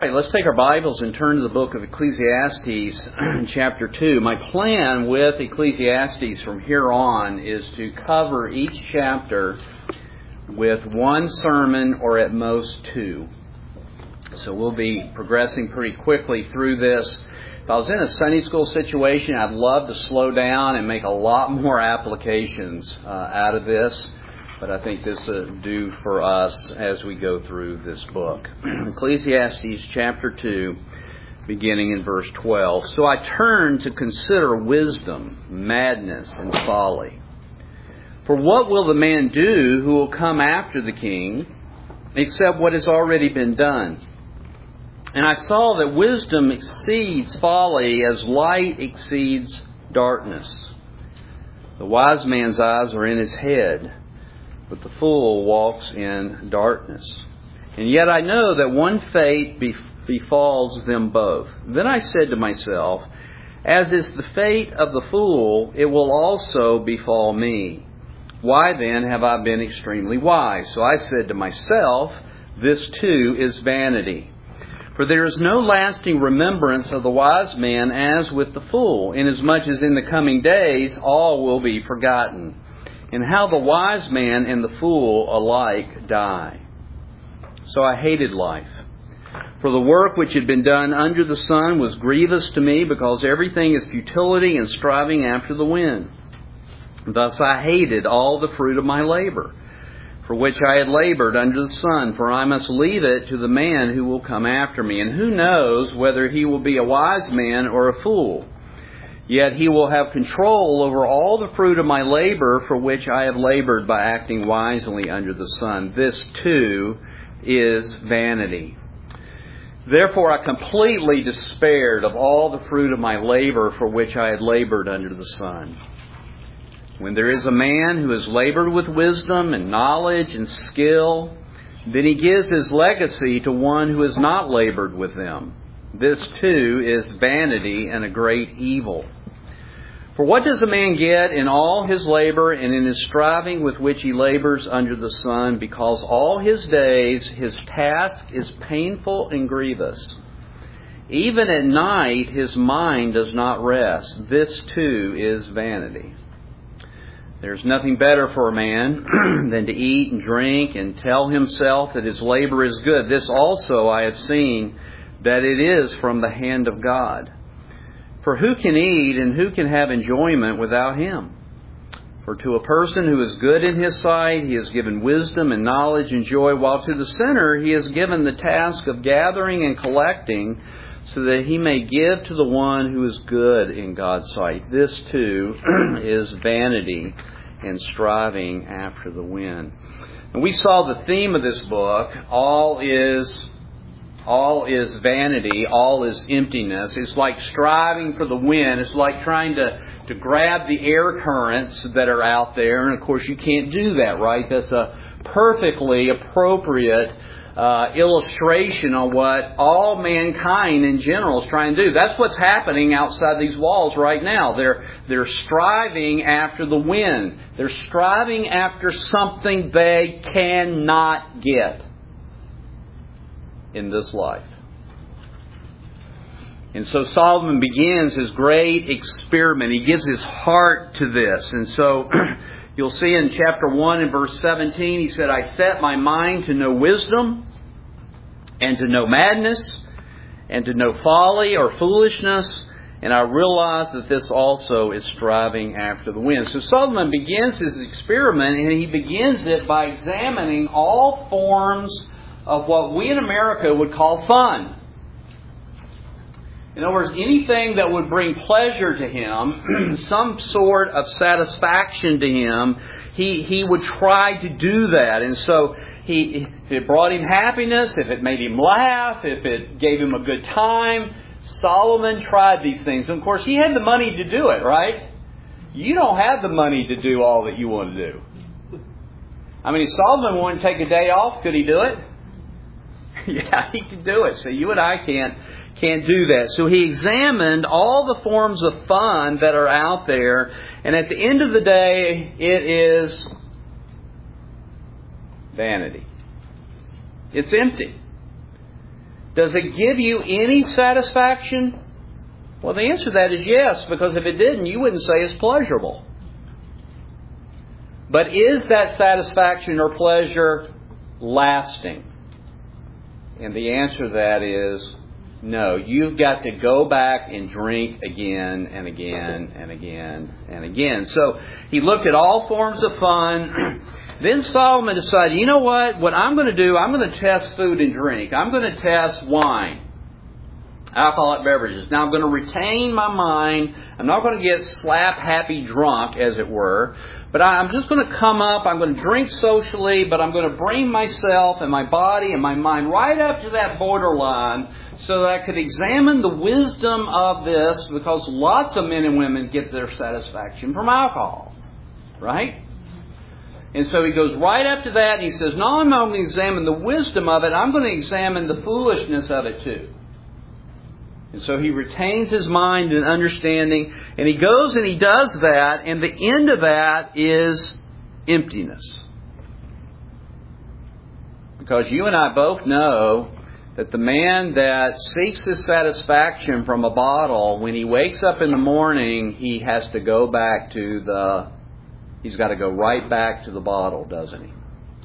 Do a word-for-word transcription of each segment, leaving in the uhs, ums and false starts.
All right, let's take our Bibles and turn to the book of Ecclesiastes, chapter two. My plan with Ecclesiastes from here on is to cover each chapter with one sermon or at most two. So we'll be progressing pretty quickly through this. If I was in a Sunday school situation, I'd love to slow down and make a lot more applications uh, out of this. But I think this will do for us as we go through this book. Ecclesiastes chapter two, beginning in verse twelve. So I turn to consider wisdom, madness, and folly. For what will the man do who will come after the king, except what has already been done? And I saw that wisdom exceeds folly as light exceeds darkness. The wise man's eyes are in his head, but the fool walks in darkness. And yet I know that one fate befalls them both. Then I said to myself, as is the fate of the fool, it will also befall me. Why then have I been extremely wise? So I said to myself, this too is vanity. For there is no lasting remembrance of the wise man as with the fool, inasmuch as in the coming days all will be forgotten. And how the wise man and the fool alike die. So I hated life. For the work which had been done under the sun was grievous to me, because everything is futility and striving after the wind. Thus I hated all the fruit of my labor, for which I had labored under the sun, for I must leave it to the man who will come after me. And who knows whether he will be a wise man or a fool? Yet he will have control over all the fruit of my labor, for which I have labored by acting wisely under the sun. This too is vanity. Therefore I completely despaired of all the fruit of my labor, for which I had labored under the sun. When there is a man who has labored with wisdom and knowledge and skill, then he gives his legacy to one who has not labored with them. This too is vanity and a great evil. For what does a man get in all his labor and in his striving with which he labors under the sun? Because all his days his task is painful and grievous. Even at night his mind does not rest. This too is vanity. There's nothing better for a man than to eat and drink and tell himself that his labor is good. This also I have seen, that it is from the hand of God. For who can eat and who can have enjoyment without Him? For to a person who is good in his sight, He has given wisdom and knowledge and joy, while to the sinner He has given the task of gathering and collecting, so that he may give to the one who is good in God's sight. This too is vanity and striving after the wind. And we saw the theme of this book, all is All is vanity, all is emptiness. It's like striving for the wind. It's like trying to, to grab the air currents that are out there. And of course you can't do that, right? That's a perfectly appropriate uh, illustration on what all mankind in general is trying to do. That's what's happening outside these walls right now. They're, they're striving after the wind. They're striving after something they cannot get in this life. And so Solomon begins his great experiment. He gives his heart to this. And so you'll see in chapter one and verse seventeen, he said, I set my mind to know wisdom and to know madness and to know folly or foolishness. And I realized that this also is striving after the wind. So Solomon begins his experiment, and he begins it by examining all forms of what we in America would call fun. In other words, anything that would bring pleasure to him, some sort of satisfaction to him, he, he would try to do that. And so he, if it brought him happiness, if it made him laugh, if it gave him a good time, Solomon tried these things. And of course, he had the money to do it, right? You don't have the money to do all that you want to do. I mean, if Solomon wanted to take a day off, could he do it? Yeah, he could do it. So you and I can't can't do that. So he examined all the forms of fun that are out there, and at the end of the day, it is vanity. It's empty. Does it give you any satisfaction? Well, the answer to that is yes, because if it didn't, you wouldn't say it's pleasurable. But is that satisfaction or pleasure lasting? And the answer to that is no. You've got to go back and drink again and again and again and again. So he looked at all forms of fun. Then Solomon decided, you know what? What I'm going to do, I'm going to test food and drink. I'm going to test wine, alcoholic beverages. Now I'm going to retain my mind. I'm not going to get slap-happy drunk, as it were. But I'm just going to come up, I'm going to drink socially, but I'm going to bring myself and my body and my mind right up to that borderline so that I could examine the wisdom of this, because lots of men and women get their satisfaction from alcohol. Right? And so he goes right up to that and he says, no, I'm not going to examine the wisdom of it, I'm going to examine the foolishness of it too. And so he retains his mind and understanding, and he goes and he does that, and the end of that is emptiness. Because you and I both know that the man that seeks his satisfaction from a bottle, when he wakes up in the morning, he has to go back to the, he's got to go right back to the bottle, doesn't he?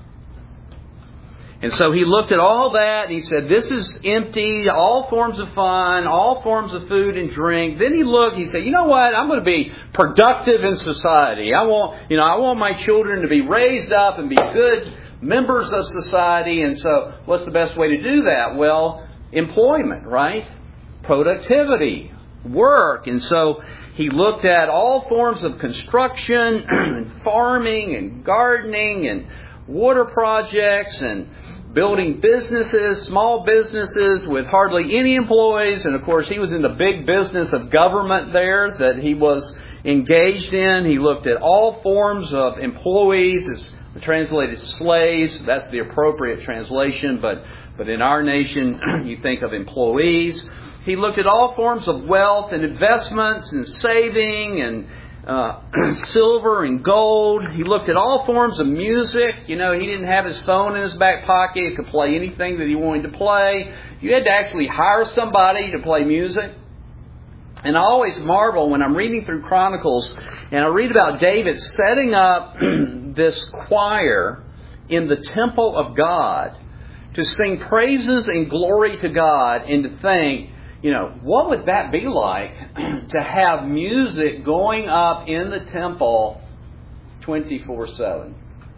And so he looked at all that and he said, this is empty, all forms of fun, all forms of food and drink. Then he looked, he said, you know what, I'm going to be productive in society. I want, you know, I want my children to be raised up and be good members of society. And so what's the best way to do that? Well, employment, right? Productivity, work. And so he looked at all forms of construction and farming and gardening and water projects and building businesses, small businesses with hardly any employees. And of course, he was in the big business of government there that he was engaged in. He looked at all forms of employees, as translated slaves. That's the appropriate translation, but, but in our nation, you think of employees. He looked at all forms of wealth and investments and saving and Uh, silver and gold. He looked at all forms of music. You know, he didn't have his phone in his back pocket. He could play anything that he wanted to play. You had to actually hire somebody to play music. And I always marvel when I'm reading through Chronicles and I read about David setting up this choir in the temple of God to sing praises and glory to God, and to think, you know, what would that be like to have music going up in the temple twenty-four seven?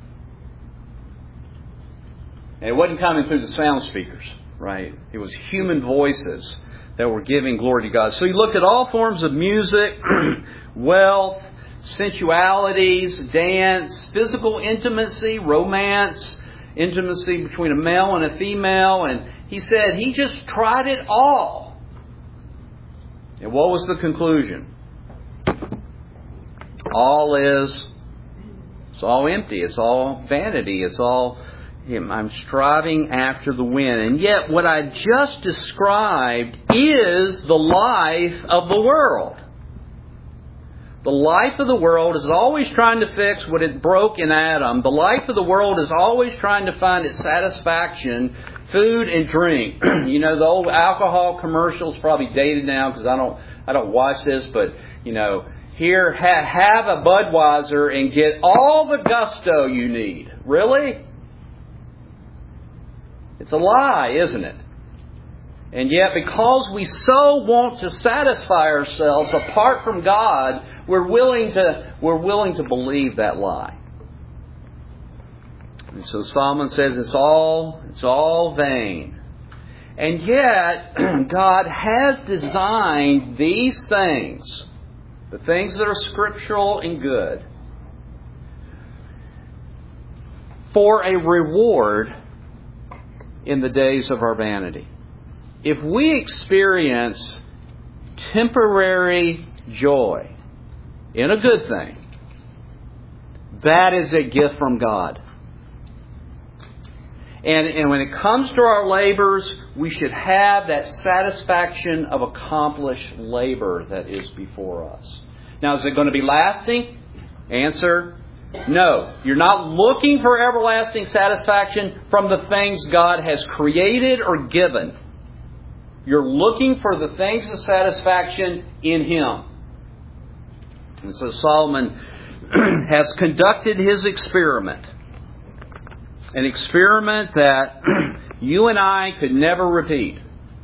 And it wasn't coming through the sound speakers, right? It was human voices that were giving glory to God. So he looked at all forms of music, wealth, sensualities, dance, physical intimacy, romance, intimacy between a male and a female. And he said he just tried it all. And what was the conclusion? All is, it's all empty. It's all vanity. It's all, I'm striving after the wind. And yet what I just described is the life of the world. The life of the world is always trying to fix what it broke in Adam. The life of the world is always trying to find its satisfaction, food and drink. You know, the old alcohol commercials, probably dated now because I don't, I don't watch this, but you know, here ha- have a Budweiser and get all the gusto you need. Really? It's a lie, isn't it? And yet, because we so want to satisfy ourselves apart from God, we're willing to we're willing to believe that lie. And so Solomon says it's all it's all vain. And yet, God has designed these things, the things that are scriptural and good, for a reward in the days of our vanity. If we experience temporary joy in a good thing, that is a gift from God. And, and when it comes to our labors, we should have that satisfaction of accomplished labor that is before us. Now, is it going to be lasting? Answer, no. You're not looking for everlasting satisfaction from the things God has created or given. You're looking for the things of satisfaction in Him. And so Solomon has conducted his experiment. An experiment that you and I could never repeat.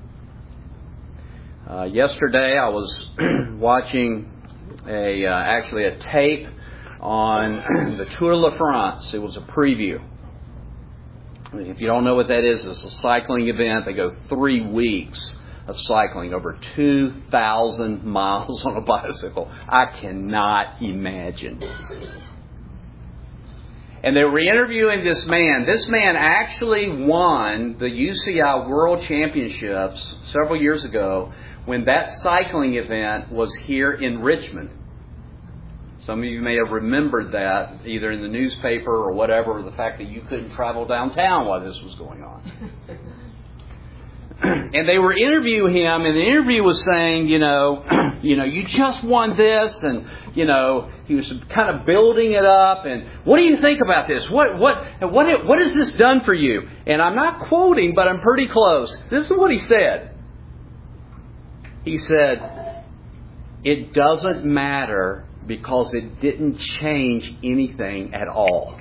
Uh, yesterday I was watching a uh, actually a tape on the Tour de France. It was a preview. If you don't know what that is, it's a cycling event. They go three weeks of cycling, over two thousand miles on a bicycle. I cannot imagine. And they were interviewing this man. This man actually won the U C I World Championships several years ago when that cycling event was here in Richmond. Some of you may have remembered that, either in the newspaper or whatever, or the fact that you couldn't travel downtown while this was going on. And they were interviewing him, and the interview was saying, you know, you know, you just won this, and, you know, he was kind of building it up, and what do you think about this? What, what, what, what has this done for you? And I'm not quoting, but I'm pretty close. This is what he said. He said, it doesn't matter because it didn't change anything at all.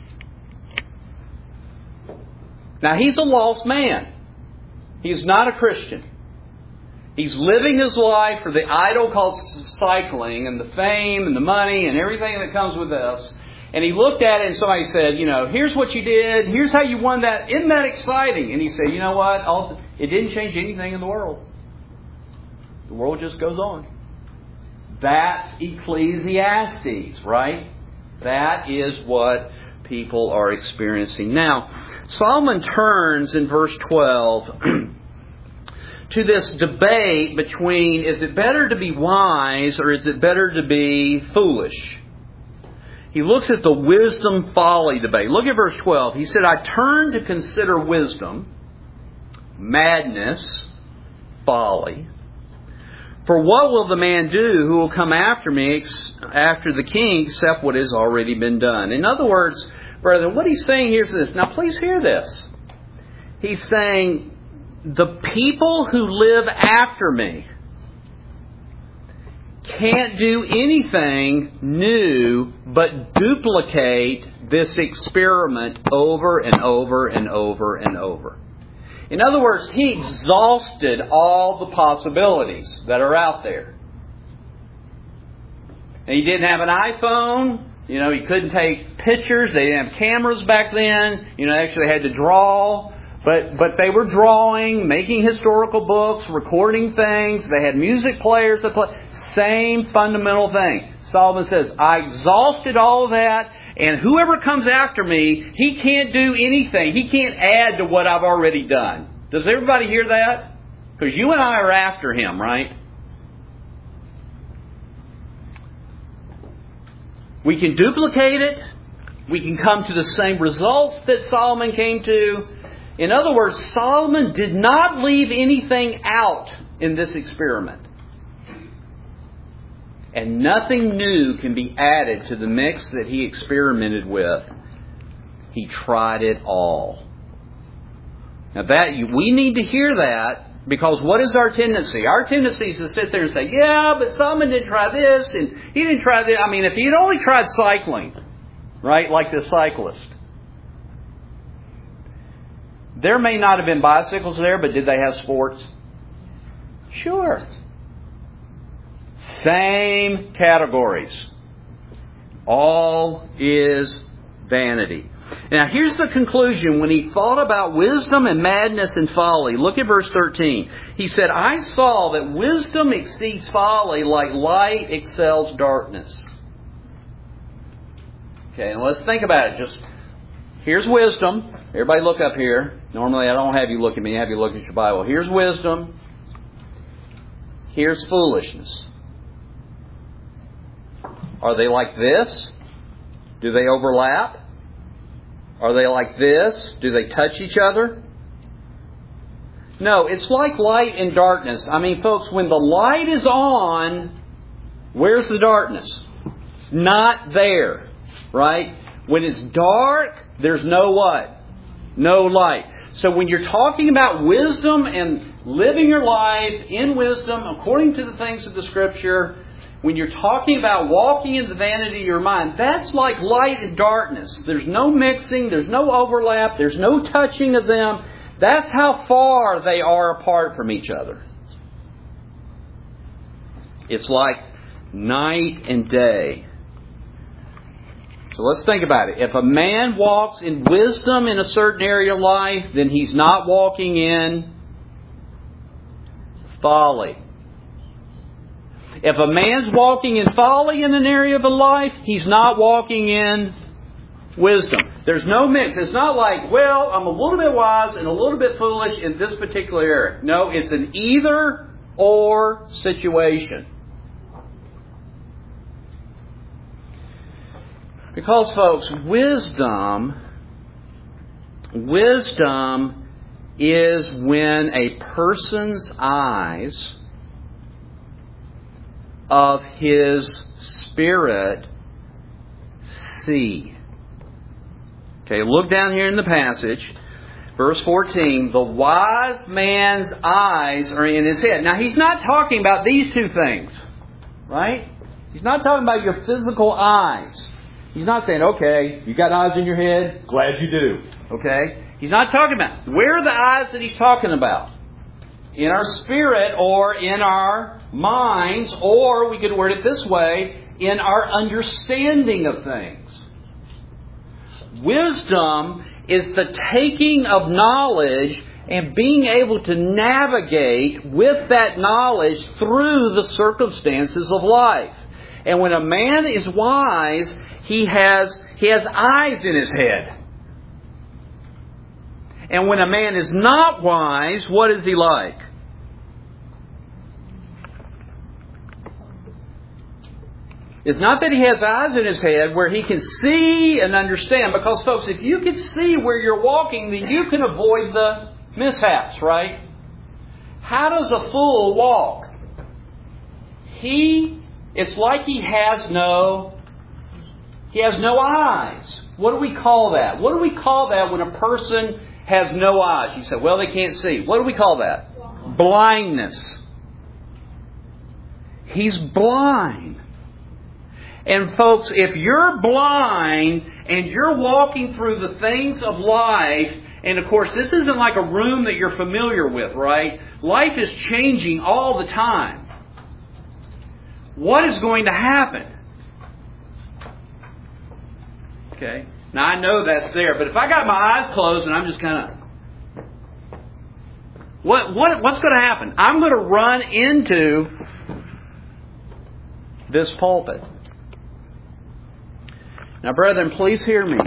Now, he's a lost man. He's not a Christian. He's living his life for the idol called cycling and the fame and the money and everything that comes with this. And he looked at it and somebody said, you know, here's what you did. Here's how you won that. Isn't that exciting? And he said, you know what? All, it didn't change anything in the world. The world just goes on. That's Ecclesiastes, right? That is what people are experiencing. Now, Solomon turns in verse twelve to this debate between, is it better to be wise or is it better to be foolish? He looks at the wisdom-folly debate. Look at verse twelve. He said, I turn to consider wisdom, madness, folly. For what will the man do who will come after me, after the king, except what has already been done? In other words, brethren, what he's saying here is this. Now, please hear this. He's saying, the people who live after me can't do anything new but duplicate this experiment over and over and over and over. In other words, he exhausted all the possibilities that are out there. And he didn't have an iPhone. You know, he couldn't take pictures. They didn't have cameras back then. You know, they actually had to draw. But but they were drawing, making historical books, recording things. They had music players that play. Same fundamental thing. Solomon says, I exhausted all of that. And whoever comes after me, he can't do anything. He can't add to what I've already done. Does everybody hear that? Because you and I are after him, right? We can duplicate it. We can come to the same results that Solomon came to. In other words, Solomon did not leave anything out in this experiment. And nothing new can be added to the mix that he experimented with. He tried it all. Now that we need to hear that, because what is our tendency? Our tendency is to sit there and say, yeah, but Solomon didn't try this, and he didn't try this. I mean, if he had only tried cycling, right, like this cyclist, there may not have been bicycles there, but did they have sports? Sure. Same categories. All is vanity. Now here's the conclusion when he thought about wisdom and madness and folly. Look at verse thirteen. He said, I saw that wisdom exceeds folly like light excels darkness. Okay, and let's think about it. Just here's wisdom. Everybody look up here. Normally I don't have you look at me. I have you look at your Bible. Here's wisdom. Here's foolishness. Are they like this? Do they overlap? Are they like this? Do they touch each other? No, it's like light and darkness. I mean, folks, when the light is on, where's the darkness? It's not there, right? When it's dark, there's no what? No light. So when you're talking about wisdom and living your life in wisdom according to the things of the Scripture, when you're talking about walking in the vanity of your mind, that's like light and darkness. There's no mixing, there's no overlap, there's no touching of them. That's how far they are apart from each other. It's like night and day. So let's think about it. If a man walks in wisdom in a certain area of life, then he's not walking in folly. If a man's walking in folly in an area of a life, he's not walking in wisdom. There's no mix. It's not like, well, I'm a little bit wise and a little bit foolish in this particular area. No, it's an either or situation. Because, folks, wisdom, wisdom is when a person's eyes of his spirit see. Okay, look down here in the passage. Verse fourteen, the wise man's eyes are in his head. Now, he's not talking about these two things, right? He's not talking about your physical eyes. He's not saying, okay, you got eyes in your head? Glad you do. Okay? He's not talking about. Where are the eyes that he's talking about? In our spirit or in our minds, or we could word it this way, in our understanding of things. Wisdom is the taking of knowledge and being able to navigate with that knowledge through the circumstances of life. And when a man is wise, he has, he has eyes in his head. And when a man is not wise, what is he like? It's not that he has eyes in his head where he can see and understand. Because, folks, if you can see where you're walking, then you can avoid the mishaps, right? How does a fool walk? He, it's like he has no, he has no eyes. What do we call that? What do we call that when a person has no eyes? You say, well, they can't see. What do we call that? Blindness. He's blind. And folks, if you're blind and you're walking through the things of life, and of course this isn't like a room that you're familiar with, right? Life is changing all the time. What is going to happen? Okay. Now I know that's there, but if I got my eyes closed and I'm just kind of... What, what, what's going to happen? I'm going to run into this pulpit. Now, brethren, please hear me.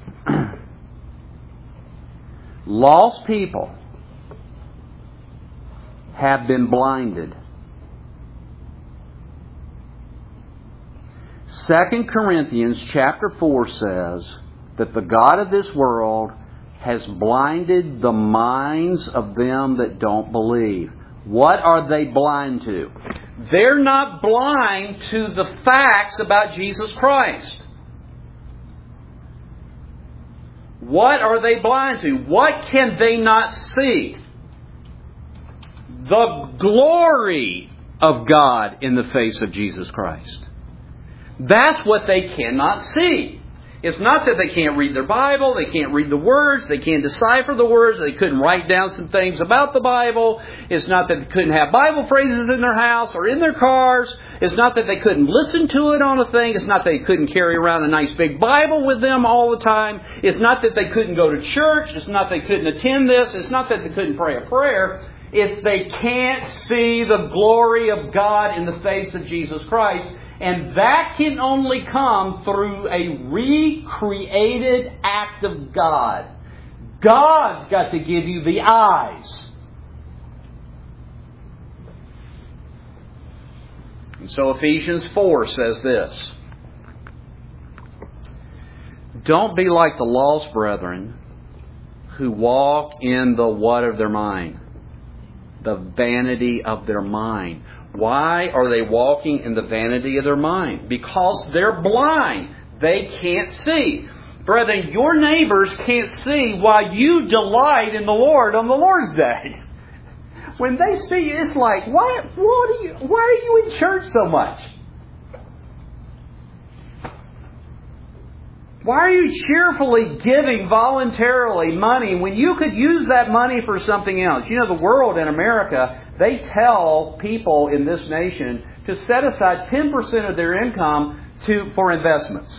Lost people have been blinded. Second Corinthians chapter four says that the God of this world has blinded the minds of them that don't believe. What are they blind to? They're not blind to the facts about Jesus Christ. What are they blind to? What can they not see? The glory of God in the face of Jesus Christ. That's what they cannot see. It's not that they can't read their Bible, they can't read the words, they can't decipher the words, they couldn't write down some things about the Bible. It's not that they couldn't have Bible phrases in their house or in their cars. It's not that they couldn't listen to it on a thing. It's not that they couldn't carry around a nice big Bible with them all the time. It's not that they couldn't go to church. It's not that they couldn't attend this. It's not that they couldn't pray a prayer. It's they can't see the glory of God in the face of Jesus Christ. And that can only come through a recreated act of God. God's got to give you the eyes. And so Ephesians four says this. Don't be like the lost brethren who walk in the what of their mind? The vanity of their mind. Why are they walking in the vanity of their mind? Because they're blind. They can't see. Brethren, your neighbors can't see why you delight in the Lord on the Lord's Day. when they speak, it's like, why, what are you, why are you in church so much? Why are you cheerfully giving voluntarily money when you could use that money for something else? You know, the world in America, they tell people in this nation to set aside ten percent of their income to for investments.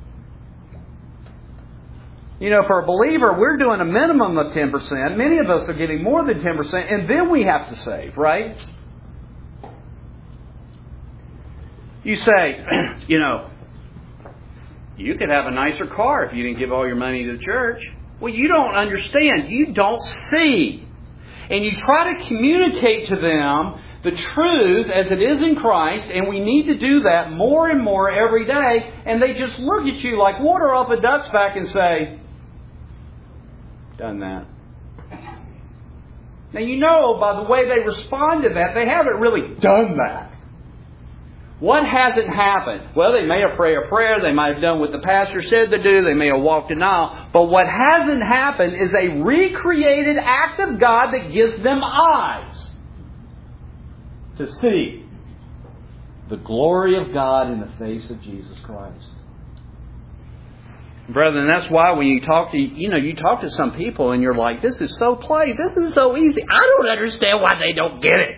You know, for a believer, we're doing a minimum of ten percent. Many of us are getting more than ten percent, and then we have to save, right? You say, you know, you could have a nicer car if you didn't give all your money to the church. Well, you don't understand. You don't see. And you try to communicate to them the truth as it is in Christ, and we need to do that more and more every day, and they just look at you like water off a duck's back and say, done that. Now, you know by the way they respond to that, they haven't really done that. What hasn't happened? Well, they may have prayed a prayer. They might have done what the pastor said to do. They may have walked an aisle. But what hasn't happened is a recreated act of God that gives them eyes to see the glory of God in the face of Jesus Christ. Brethren, that's why when you talk to, you know, you talk to some people and you're like, this is so play. This is so easy. I don't understand why they don't get it.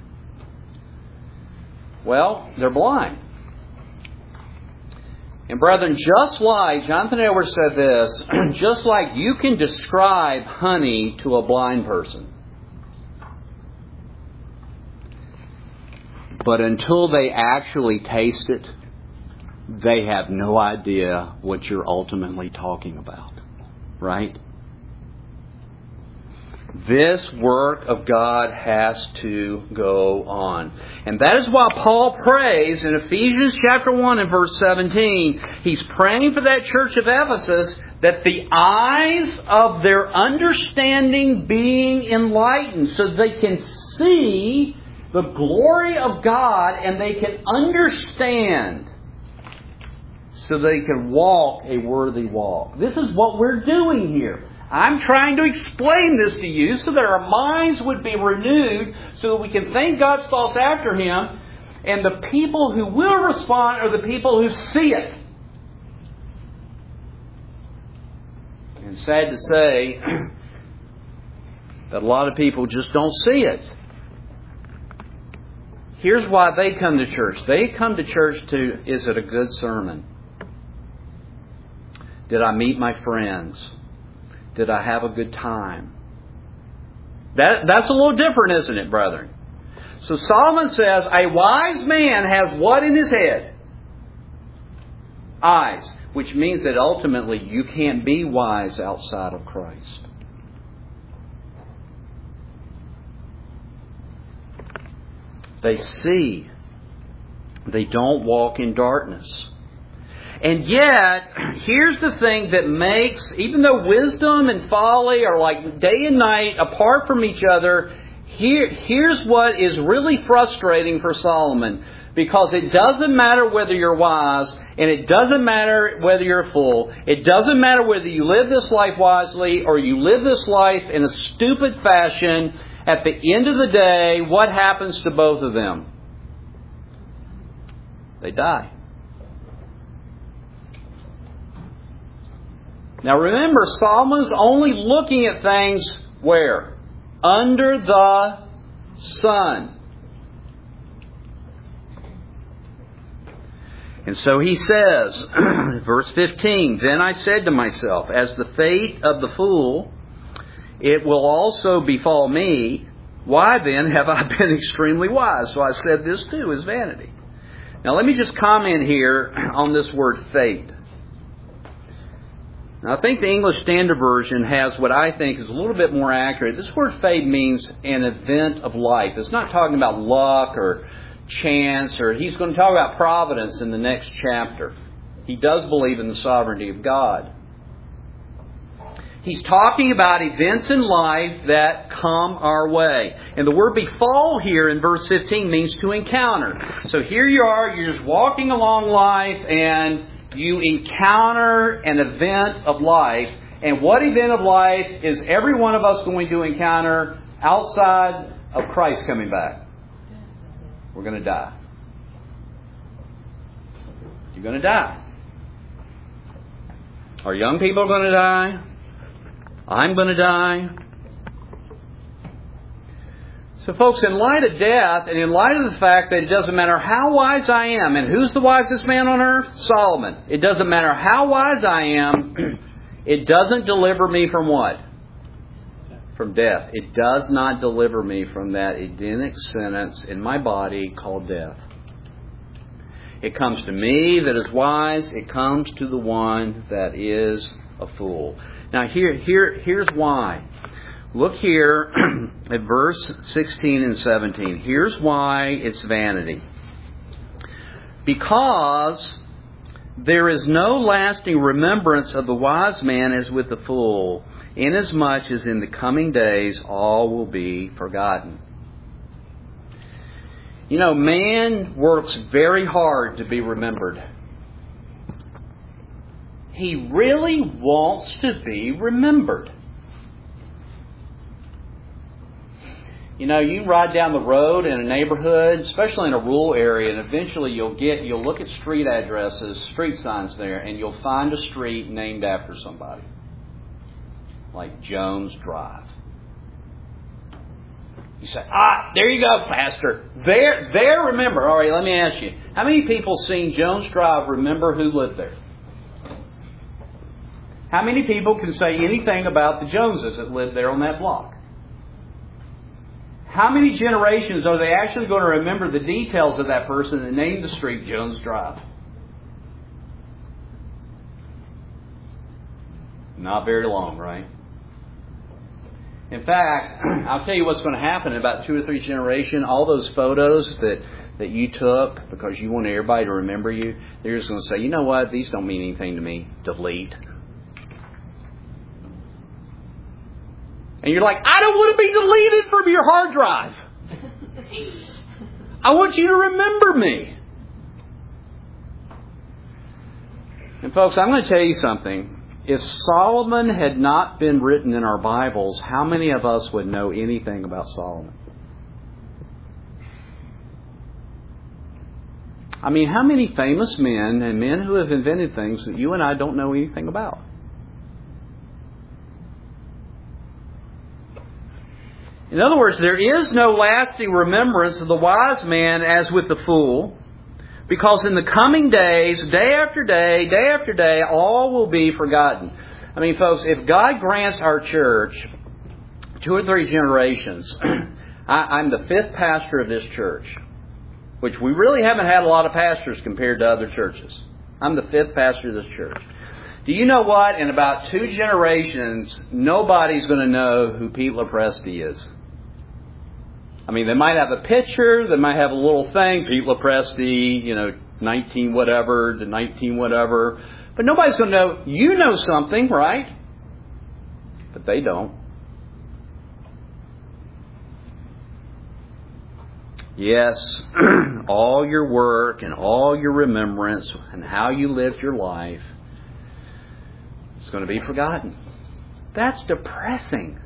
Well, they're blind. And brethren, just like, Jonathan Edwards said this, just like you can describe honey to a blind person, but until they actually taste it, they have no idea what you're ultimately talking about. Right? This work of God has to go on. And that is why Paul prays in Ephesians chapter one and verse seventeen. He's praying for that church of Ephesus that the eyes of their understanding being enlightened so they can see the glory of God and they can understand so they can walk a worthy walk. This is what we're doing here. I'm trying to explain this to you so that our minds would be renewed so that we can think God's thoughts after Him. And the people who will respond are the people who see it. And sad to say that a lot of people just don't see it. Here's why they come to church. They come to church to, is it a good sermon? Did I meet my friends? Did I have a good time? That, that's a little different, isn't it, brethren? So Solomon says, a wise man has what in his head? Eyes. Which means that ultimately you can't be wise outside of Christ. They see. They don't walk in darkness. And yet, here's the thing that makes, even though wisdom and folly are like day and night apart from each other, here, here's what is really frustrating for Solomon. Because it doesn't matter whether you're wise, and it doesn't matter whether you're a fool. It doesn't matter whether you live this life wisely or you live this life in a stupid fashion. At the end of the day, what happens to both of them? They die. Now remember, Solomon's only looking at things where? Under the sun. And so he says, verse fifteen, then I said to myself, as the fate of the fool, it will also befall me. Why then have I been extremely wise? So I said this too is vanity. Now let me just comment here on this word fate. Now, I think the English Standard Version has what I think is a little bit more accurate. This word fate means an event of life. It's not talking about luck or chance, or he's going to talk about providence in the next chapter. He does believe in the sovereignty of God. He's talking about events in life that come our way. And the word befall here in verse fifteen means to encounter. So here you are, you're just walking along life and you encounter an event of life. And what event of life is every one of us going to encounter outside of Christ coming back? We're going to die. You're going to die. Our young people are going to die. I'm going to die. So folks, in light of death, and in light of the fact that it doesn't matter how wise I am, and who's the wisest man on earth? Solomon. It doesn't matter how wise I am, it doesn't deliver me from what? From death. It does not deliver me from that Edenic sentence in my body called death. It comes to me that is wise. It comes to the one that is a fool. Now here, here, here's why. Look here at verse sixteen and seventeen. Here's why it's vanity. Because there is no lasting remembrance of the wise man as with the fool, inasmuch as in the coming days all will be forgotten. You know, man works very hard to be remembered. He really wants to be remembered. You know, you ride down the road in a neighborhood, especially in a rural area, and eventually you'll get, you'll look at street addresses, street signs there, and you'll find a street named after somebody. Like Jones Drive. You say, ah, there you go, Pastor. There, there, remember. All right, let me ask you. How many people seen Jones Drive remember who lived there? How many people can say anything about the Joneses that lived there on that block? How many generations are they actually going to remember the details of that person and name the street Jones Drive? Not very long, right? In fact, I'll tell you what's going to happen in about two or three generations. All those photos that, that you took because you wanted everybody to remember you, they're just going to say, you know what, these don't mean anything to me. Delete. And you're like, I don't want to be deleted from your hard drive. I want you to remember me. And folks, I'm going to tell you something. If Solomon had not been written in our Bibles, how many of us would know anything about Solomon? I mean, how many famous men and men who have invented things that you and I don't know anything about? In other words, there is no lasting remembrance of the wise man as with the fool, because in the coming days, day after day, day after day, all will be forgotten. I mean, folks, if God grants our church two or three generations, I, I'm the fifth pastor of this church, which we really haven't had a lot of pastors compared to other churches. I'm the fifth pastor of this church. Do you know what? In about two generations, nobody's going to know who Pete Lopresti is. I mean, they might have a picture, they might have a little thing, Pete Lopresti, you know, nineteen whatever to nineteen whatever. But nobody's going to know. You know something, right? But they don't. Yes, all your work and all your remembrance and how you lived your life is going to be forgotten. That's depressing.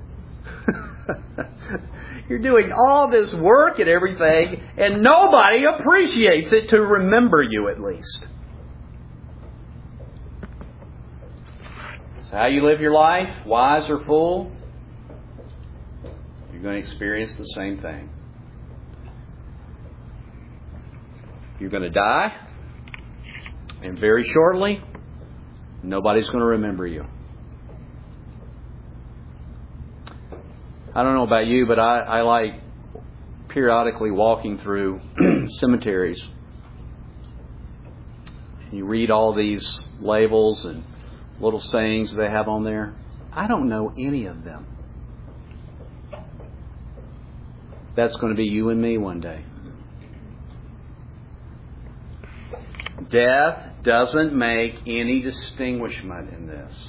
You're doing all this work and everything, and nobody appreciates it to remember you at least. So how you live your life, wise or fool, you're going to experience the same thing. You're going to die, and very shortly, nobody's going to remember you. I don't know about you, but I, I like periodically walking through cemeteries. You read all these labels and little sayings they have on there. I don't know any of them. That's going to be you and me one day. Death doesn't make any distinguishment in this.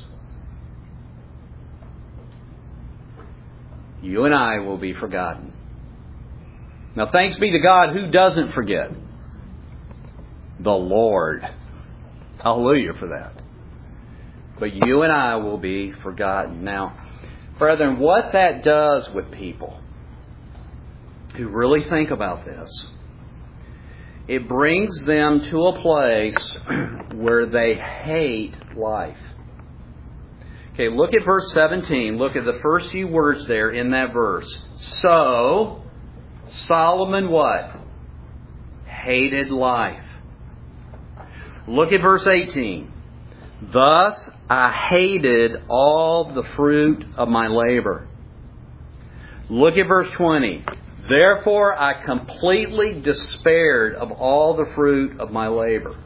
You and I will be forgotten. Now, thanks be to God who doesn't forget. The Lord. Hallelujah for that. But you and I will be forgotten. Now, brethren, what that does with people, who really think about this, it brings them to a place where they hate life. Okay, look at verse seventeen. Look at the first few words there in that verse. So, Solomon what? Hated life. Look at verse eighteen. Thus I hated all the fruit of my labor. Look at verse twenty. Therefore I completely despaired of all the fruit of my labor.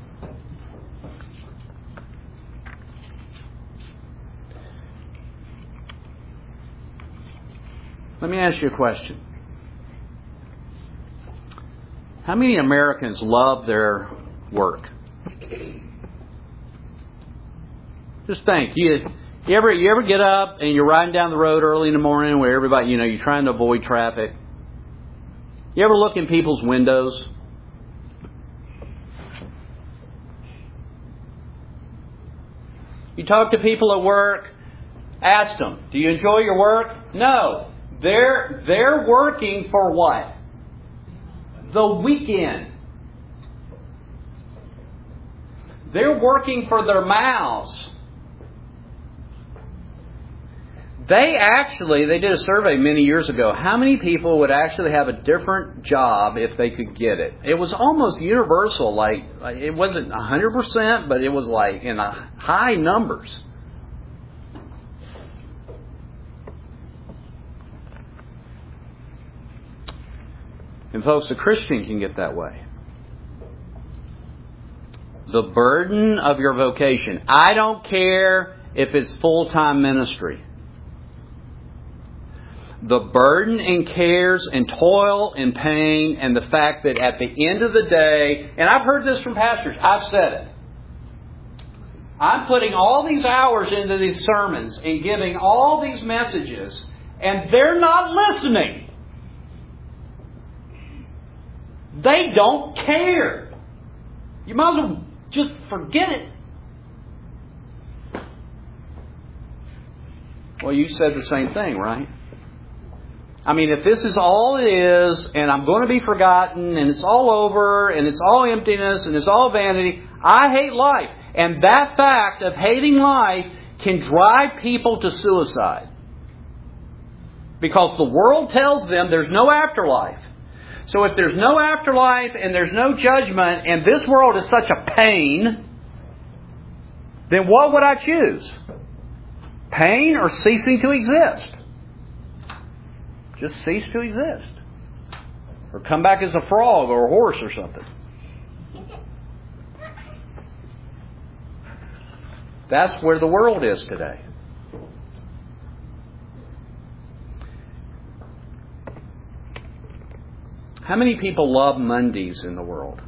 Let me ask you a question. How many Americans love their work? Just think. You, you ever you ever get up and you're riding down the road early in the morning where everybody, you know, you're trying to avoid traffic. You ever look in people's windows? You talk to people at work, ask them, do you enjoy your work? No. They're, they're working for what? The weekend. They're working for their mouths. They actually, they did a survey many years ago. How many people would actually have a different job if they could get it? It was almost universal. Like, it wasn't one hundred percent, but it was like in a high numbers. And folks, a Christian can get that way. The burden of your vocation. I don't care if it's full-time ministry. The burden and cares and toil and pain and the fact that at the end of the day, and I've heard this from pastors, I've said it. I'm putting all these hours into these sermons and giving all these messages, and they're not listening. They don't care. You might as well just forget it. Well, you said the same thing, right? I mean, if this is all it is, and I'm going to be forgotten, and it's all over, and it's all emptiness, and it's all vanity, I hate life. And that fact of hating life can drive people to suicide. Because the world tells them there's no afterlife. So if there's no afterlife and there's no judgment and this world is such a pain, then what would I choose? Pain or ceasing to exist? Just cease to exist. Or come back as a frog or a horse or something. That's where the world is today. How many people love Mondays in the world?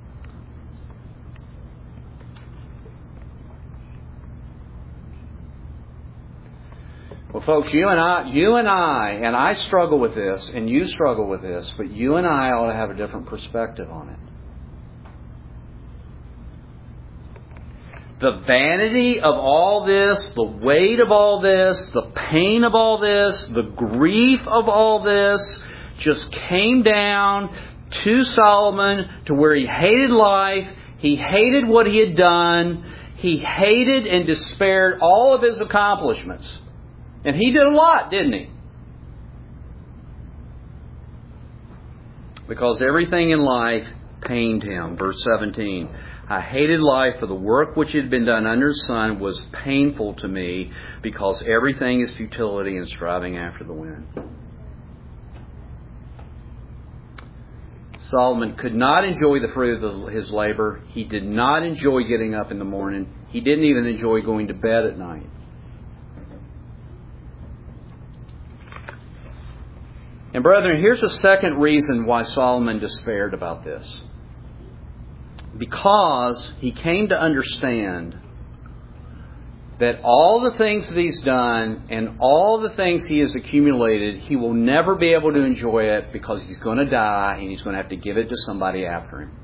Well, folks, you and I, you and I, and I struggle with this, and you struggle with this, but you and I ought to have a different perspective on it. The vanity of all this, the weight of all this, the pain of all this, the grief of all this, just came down to Solomon to where he hated life, he hated what he had done, he hated and despaired all of his accomplishments. And he did a lot, didn't he? Because everything in life pained him. Verse seventeen. I hated life, for the work which had been done under the sun was painful to me, because everything is futility and striving after the wind. Solomon could not enjoy the fruit of his labor. He did not enjoy getting up in the morning. He didn't even enjoy going to bed at night. And brethren, here's a second reason why Solomon despaired about this. Because he came to understand that all the things that he's done and all the things he has accumulated, he will never be able to enjoy it because he's going to die and he's going to have to give it to somebody after him.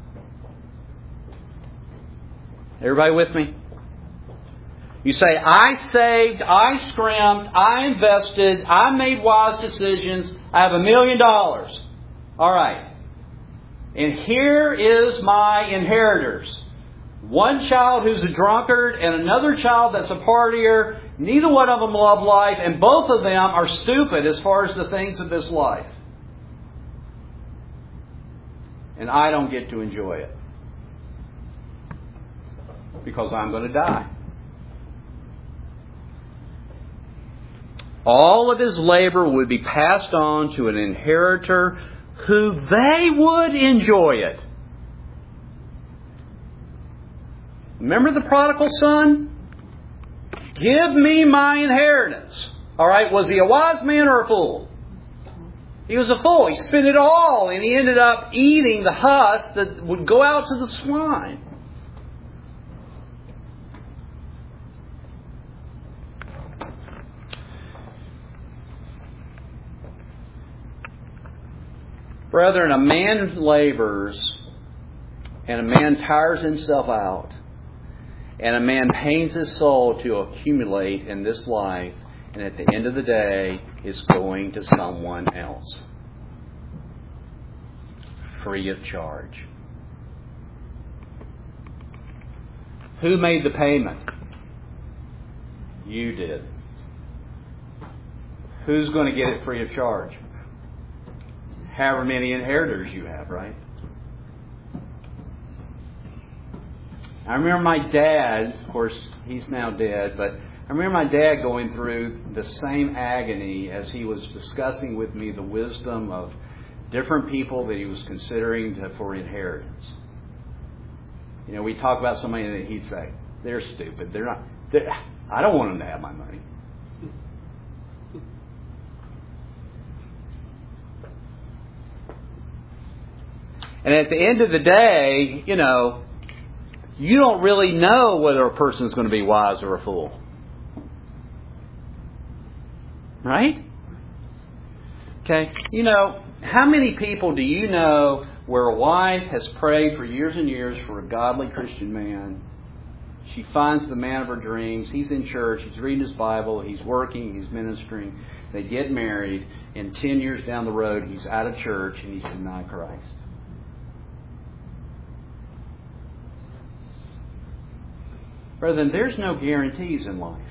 Everybody with me? You say, I saved, I scrimped, I invested, I made wise decisions, I have a million dollars. All right. And here is my inheritors. One child who's a drunkard and another child that's a partier. Neither one of them love life, and both of them are stupid as far as the things of this life. And I don't get to enjoy it. Because I'm going to die. All of his labor would be passed on to an inheritor who they would enjoy it. Remember the prodigal son? Give me my inheritance. All right, was he a wise man or a fool? He was a fool. He spent it all, and he ended up eating the husk that would go out to the swine. Brethren, a man labors, and a man tires himself out, and a man pains his soul to accumulate in this life, and at the end of the day is going to someone else. Free of charge. Who made the payment? You did. Who's going to get it free of charge? However many inheritors you have, right? I remember my dad, of course, he's now dead, but I remember my dad going through the same agony as he was discussing with me the wisdom of different people that he was considering to, for inheritance. You know, we talk about somebody that he'd say, they're stupid. They're not. They're, I don't want them to have my money. And at the end of the day, you know, you don't really know whether a person is going to be wise or a fool. Right? Okay. You know, how many people do you know where a wife has prayed for years and years for a godly Christian man? She finds the man of her dreams. He's in church. He's reading his Bible. He's working. He's ministering. They get married. And ten years down the road, he's out of church and he's denied Christ. Brethren, there's no guarantees in life.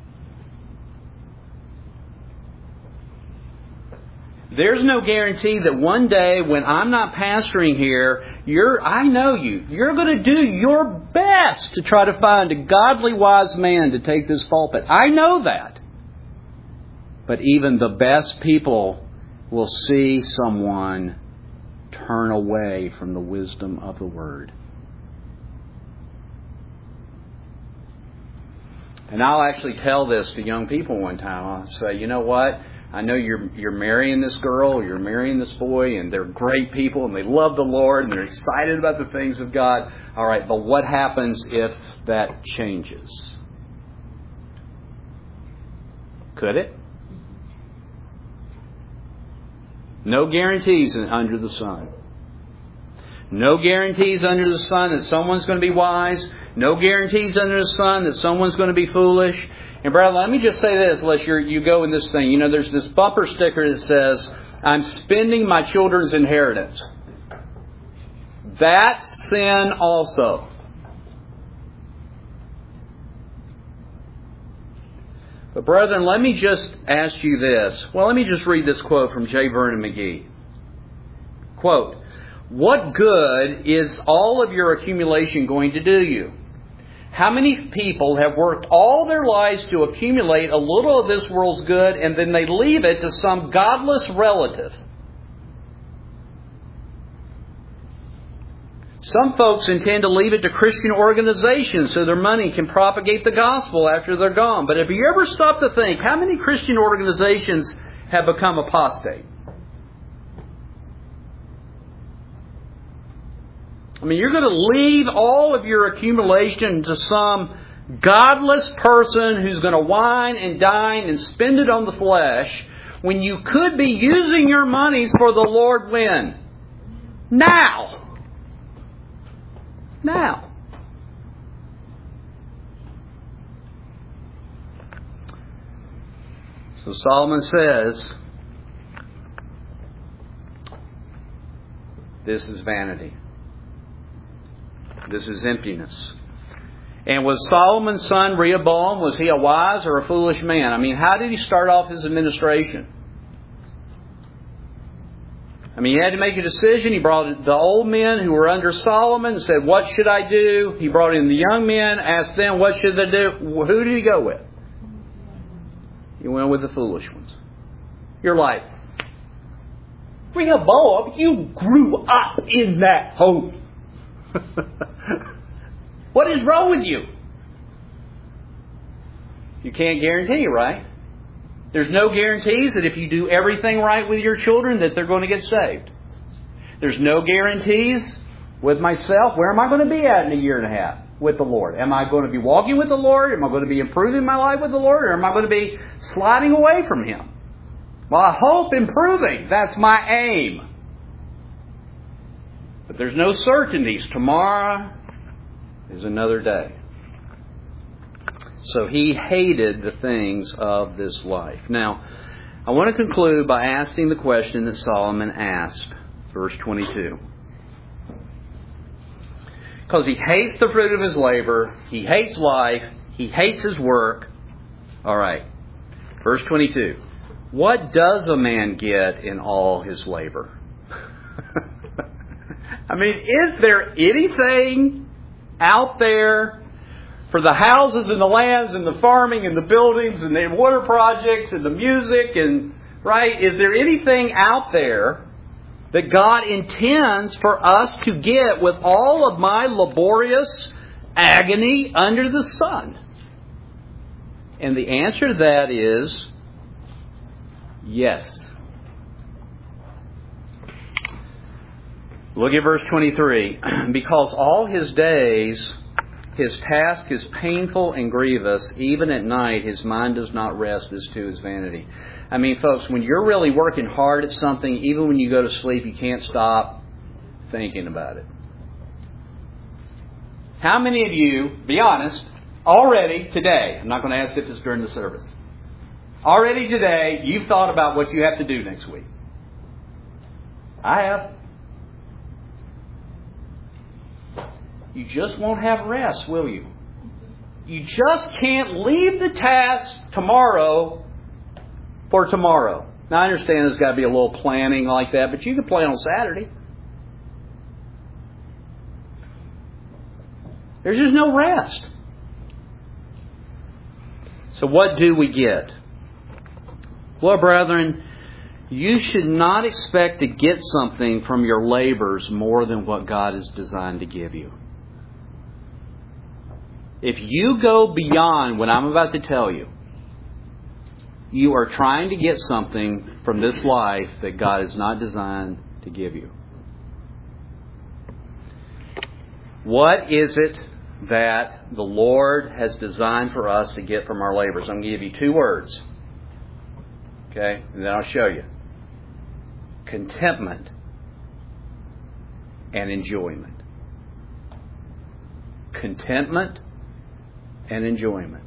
There's no guarantee that one day when I'm not pastoring here, you're, I know you, you're going to do your best to try to find a godly, wise man to take this pulpit. I know that. But even the best people will see someone turn away from the wisdom of the Word. And I'll actually tell this to young people one time. I'll say, you know what? I know you're you're marrying this girl, or you're marrying this boy, and they're great people, and they love the Lord, and they're excited about the things of God. All right, but what happens if that changes? Could it? No guarantees under the sun. No guarantees under the sun that someone's going to be wise. No guarantees under the sun that someone's going to be foolish. And brother, let me just say this, unless you're, you go in this thing. You know, there's this bumper sticker that says, I'm spending my children's inheritance. That's sin also. But brethren, let me just ask you this. Well, let me just read this quote from J. Vernon McGee. Quote, what good is all of your accumulation going to do you? How many people have worked all their lives to accumulate a little of this world's good and then they leave it to some godless relative? Some folks intend to leave it to Christian organizations so their money can propagate the gospel after they're gone. But have you ever stopped to think how many Christian organizations have become apostate? I mean, you're going to leave all of your accumulation to some godless person who's going to wine and dine and spend it on the flesh when you could be using your monies for the Lord when? Now. Now. So Solomon says, this is vanity. This is emptiness. And was Solomon's son Rehoboam, was he a wise or a foolish man? I mean, how did he start off his administration? I mean, he had to make a decision. He brought the old men who were under Solomon and said, what should I do? He brought in the young men, asked them, what should they do? Who did he go with? He went with the foolish ones. You're like, Rehoboam, you grew up in that home. What is wrong with you? You can't guarantee, right? There's no guarantees that if you do everything right with your children that they're going to get saved. There's no guarantees with myself. Where am I going to be at in a year and a half with the Lord? Am I going to be walking with the Lord? Am I going to be improving my life with the Lord? Or am I going to be sliding away from Him? Well, I hope improving. That's my aim. But there's no certainties. Tomorrow is another day. So he hated the things of this life. Now, I want to conclude by asking the question that Solomon asked, verse twenty-two. Because he hates the fruit of his labor, he hates life, he hates his work. All right, verse twenty-two. What does a man get in all his labor? I mean, is there anything out there for the houses and the lands and the farming and the buildings and the water projects and the music and, right? Is there anything out there that God intends for us to get with all of my laborious agony under the sun? And the answer to that is yes. Look at verse twenty-three. Because all his days, his task is painful and grievous. Even at night, his mind does not rest as to his vanity. I mean, folks, when you're really working hard at something, even when you go to sleep, you can't stop thinking about it. How many of you, be honest, already today, I'm not going to ask if it's during the service, already today, you've thought about what you have to do next week? I have. You just won't have rest, will you? You just can't leave the task tomorrow for tomorrow. Now, I understand there's got to be a little planning like that, but you can plan on Saturday. There's just no rest. So what do we get? Well, brethren, you should not expect to get something from your labors more than what God is designed to give you. If you go beyond what I'm about to tell you, you are trying to get something from this life that God is not designed to give you. What is it that the Lord has designed for us to get from our labors? I'm going to give you two words. Okay? And then I'll show you. Contentment and enjoyment. Contentment and enjoyment.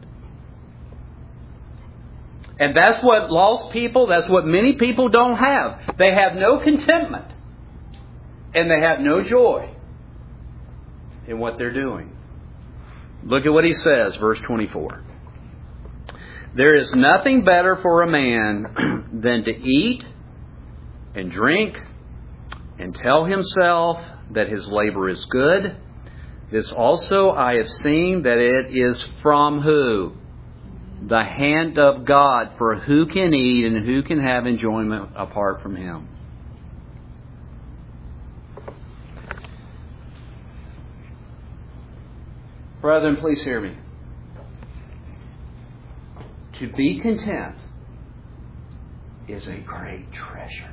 And that's what lost people, that's what many people don't have. They have no contentment. And they have no joy in what they're doing. Look at what he says, verse twenty-four. There is nothing better for a man than to eat and drink and tell himself that his labor is good. This also I have seen that it is from who? The hand of God. For who can eat and who can have enjoyment apart from Him? Brethren, please hear me. To be content is a great treasure.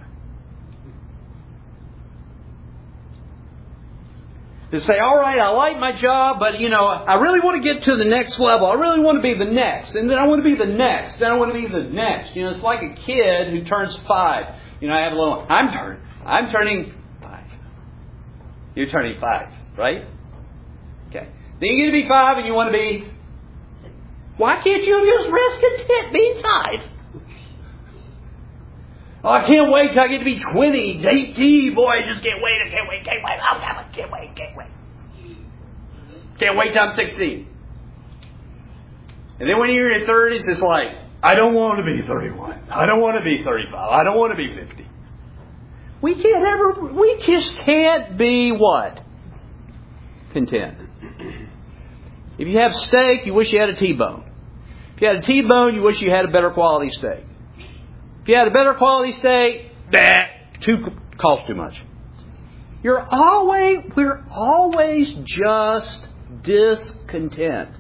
To say, all right, I like my job, but, you know, I really want to get to the next level. I really want to be the next. And then I want to be the next. Then I want to be the next. You know, it's like a kid who turns five. You know, I have a little, I'm turning, I'm turning five. You're turning five, right? Okay. Then you get to be five and you want to be, why can't you just rest content being five? Oh, I can't wait till I get to be twenty, eighteen. Boy, I just can't wait. I can't wait. Can't wait. Oh, I can't wait. Can't wait. Can't wait till I'm sixteen. And then when you're in your thirties, it's like, I don't want to be thirty-one. I don't want to be thirty-five. I don't want to be fifty. We can't ever, we just can't be what? Content. If you have steak, you wish you had a T-bone. If you had a T-bone, you wish you had a better quality steak. If you had a better quality steak, that too costs too much. You're always, we're always just discontent.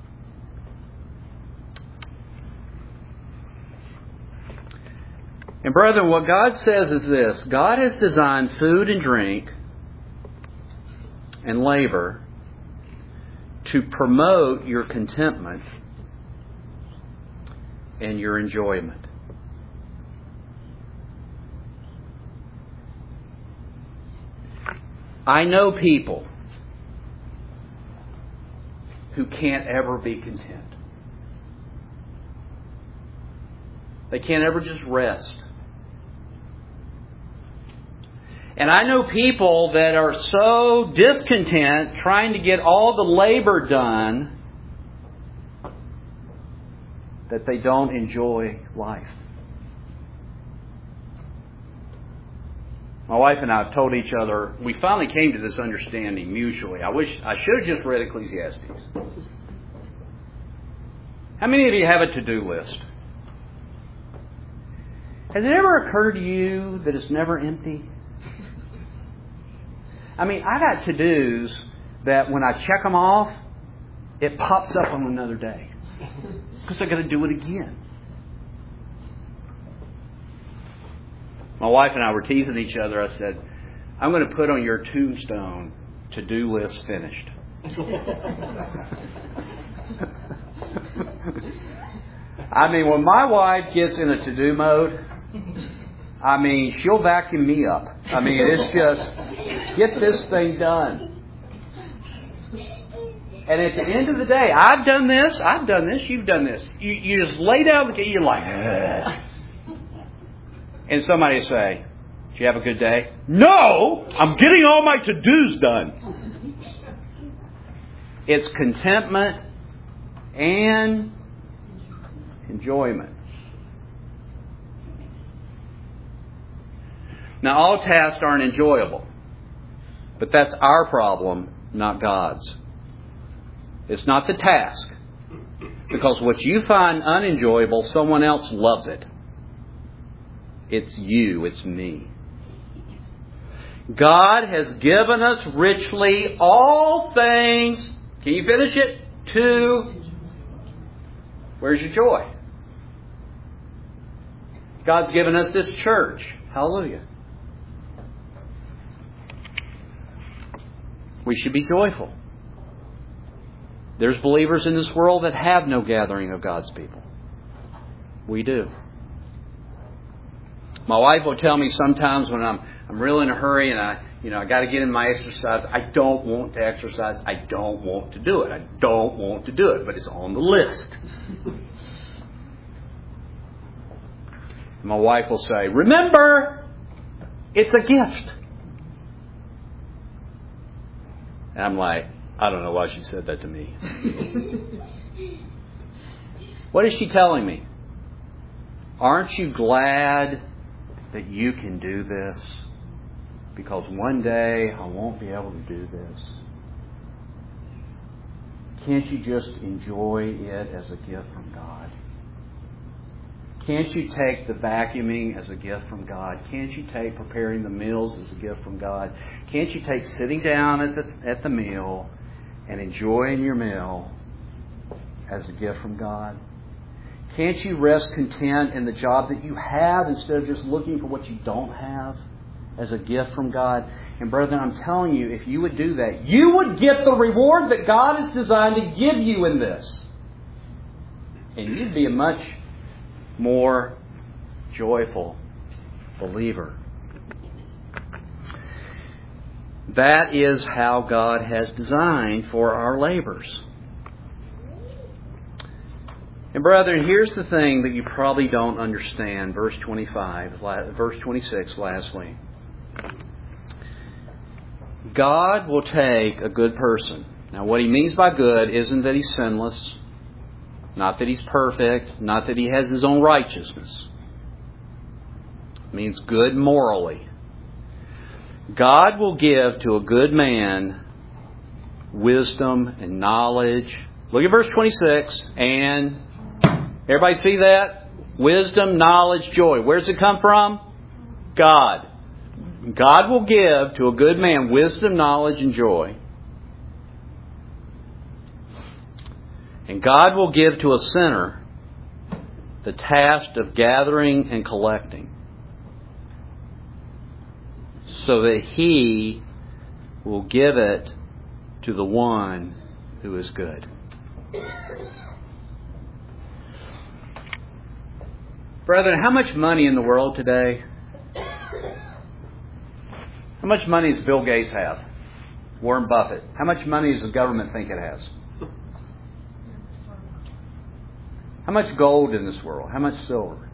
And brethren, what God says is this: God has designed food and drink and labor to promote your contentment and your enjoyment. I know people who can't ever be content. They can't ever just rest. And I know people that are so discontent trying to get all the labor done that they don't enjoy life. My wife and I have told each other, we finally came to this understanding mutually. I wish I should have just read Ecclesiastes. How many of you have a to-do list? Has it ever occurred to you that it's never empty? I mean, I got to-dos that when I check them off, it pops up on another day. Because I got to do it again. My wife and I were teasing each other. I said, I'm going to put on your tombstone, to-do list finished. I mean, when my wife gets in a to-do mode, I mean, she'll vacuum me up. I mean, it's just, get this thing done. And at the end of the day, I've done this, I've done this, you've done this. You, you just lay down, you're like, ugh. And somebody will say, did you have a good day? No! I'm getting all my to-dos done. It's contentment and enjoyment. Now, all tasks aren't enjoyable. But that's our problem, not God's. It's not the task. Because what you find unenjoyable, someone else loves it. It's you, it's me. God has given us richly all things. Can you finish it? To. Where's your joy? God's given us this church. Hallelujah. We should be joyful. There's believers in this world that have no gathering of God's people. We do. My wife will tell me sometimes when I'm I'm really in a hurry and I you know I got to get in my exercise. I don't want to exercise. I don't want to do it. I don't want to do it, but it's on the list. My wife will say, "Remember, it's a gift." And I'm like, I don't know why she said that to me. What is she telling me? Aren't you glad that you can do this? Because one day I won't be able to do this. Can't you just enjoy it as a gift from God? Can't you take the vacuuming as a gift from God? Can't you take preparing the meals as a gift from God? Can't you take sitting down at the at the meal and enjoying your meal as a gift from God? Can't you rest content in the job that you have instead of just looking for what you don't have as a gift from God? And brethren, I'm telling you, if you would do that, you would get the reward that God has designed to give you in this. And you'd be a much more joyful believer. That is how God has designed for our labors. And brethren, here's the thing that you probably don't understand. Verse twenty-five, verse twenty-six, lastly. God will take a good person. Now, what He means by good isn't that he's sinless, not that he's perfect, not that he has his own righteousness. It means good morally. God will give to a good man wisdom and knowledge. Look at verse twenty-six. And everybody see that? Wisdom, knowledge, joy. Where does it come from? God. God will give to a good man wisdom, knowledge, and joy. And God will give to a sinner the task of gathering and collecting, so that he will give it to the one who is good. Brethren, how much money in the world today? How much money does Bill Gates have? Warren Buffett. How much money does the government think it has? How much gold in this world? How much silver?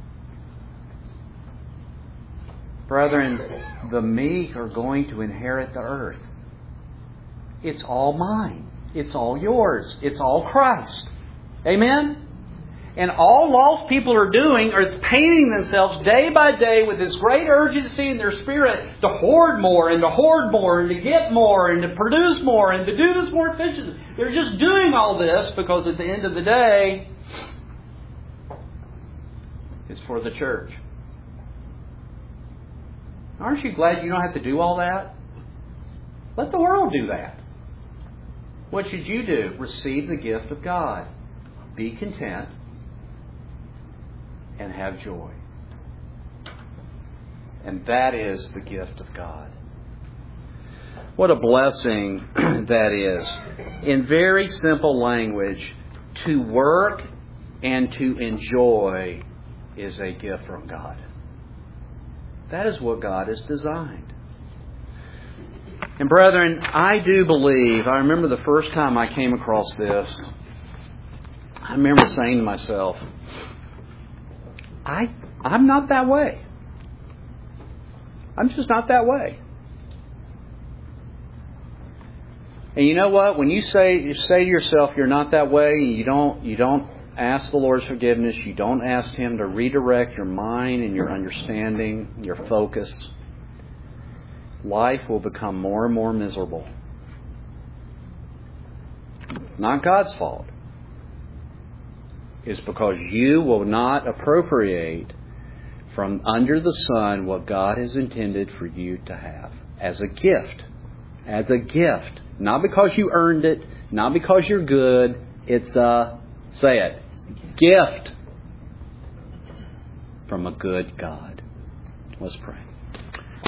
Brethren, the meek are going to inherit the earth. It's all mine. It's all yours. It's all Christ. Amen? And all lost people are doing is painting themselves day by day with this great urgency in their spirit to hoard more and to hoard more and to get more and to produce more and to do this more efficiently. They're just doing all this because at the end of the day, it's for the church. Aren't you glad you don't have to do all that? Let the world do that. What should you do? Receive the gift of God. Be content and have joy. And that is the gift of God. What a blessing that is. In very simple language, to work and to enjoy is a gift from God. That is what God has designed. And brethren, I do believe, I remember the first time I came across this, I remember saying to myself, I, I'm not that way. I'm just not that way. And you know what? When you say you say to yourself you're not that way, you don't you don't ask the Lord's forgiveness, you don't ask Him to redirect your mind and your understanding, your focus, life will become more and more miserable. Not God's fault. It's because you will not appropriate from under the sun what God has intended for you to have as a gift. As a gift. Not because you earned it, not because you're good. It's a, say it, gift from a good God. Let's pray.